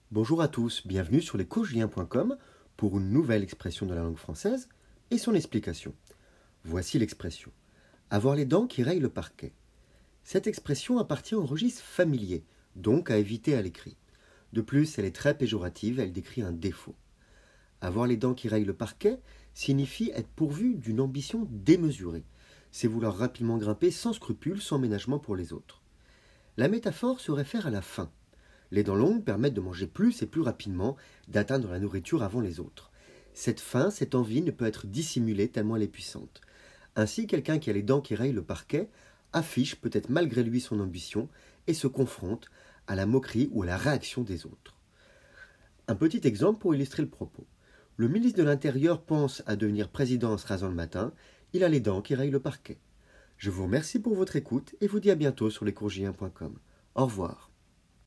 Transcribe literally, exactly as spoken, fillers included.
Bonjour à tous, bienvenue sur lescoursjulien point com pour une nouvelle expression de la langue française et son explication. Voici l'expression « avoir les dents qui rayent le parquet ». Cette expression appartient au registre familier, donc à éviter à l'écrit. De plus, elle est très péjorative, elle décrit un défaut. Avoir les dents qui rayent le parquet signifie être pourvu d'une ambition démesurée. C'est vouloir rapidement grimper sans scrupule, sans ménagement pour les autres. La métaphore se réfère à la faim. Les dents longues permettent de manger plus et plus rapidement, d'atteindre la nourriture avant les autres. Cette faim, cette envie ne peut être dissimulée tellement elle est puissante. Ainsi, quelqu'un qui a les dents qui rayent le parquet affiche peut-être malgré lui son ambition et se confronte à la moquerie ou à la réaction des autres. Un petit exemple pour illustrer le propos. Le ministre de l'Intérieur pense à devenir président en se rasant le matin, il a les dents qui rayent le parquet. Je vous remercie pour votre écoute et vous dis à bientôt sur lescoursjulien point com. Au revoir.